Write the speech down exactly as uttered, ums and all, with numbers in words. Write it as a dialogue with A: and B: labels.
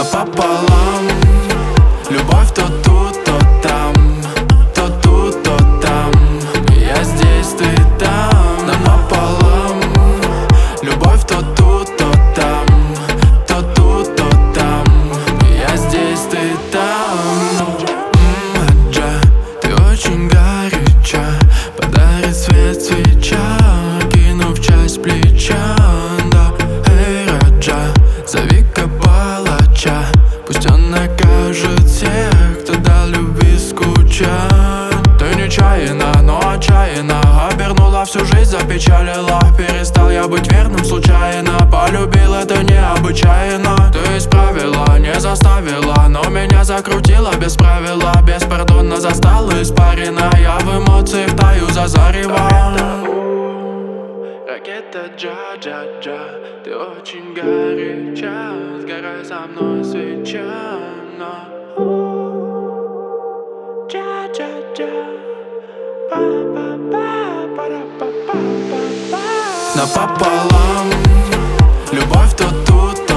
A: Напополам. Любовь то тут, то там, то тут, то там. Я здесь, ты там. Напополам. Любовь то тут, то там, то тут, то там. Я здесь, ты там. М-аджа, ты очень горяча. Подарит свет свеча, кинув часть плеча. Да, эй, Раджа, зови-ка палача. Пусть он накажет всех, кто дал любви скучать. Ты нечаянно, но отчаянно обернула всю жизнь, запечалила. Перестал я быть верным случайно. Полюбил это необычайно. Ты исправила, не заставила, но меня закрутила без правила. Беспардонно застала испарина. Я в эмоции втаю за зарево. Ракета джа-джа-джа, ты очень горяча. Сгорай со мной свеча. Джа-джа-джа, па-па-па-па-па-па-па. Напополам. Любовь то тут,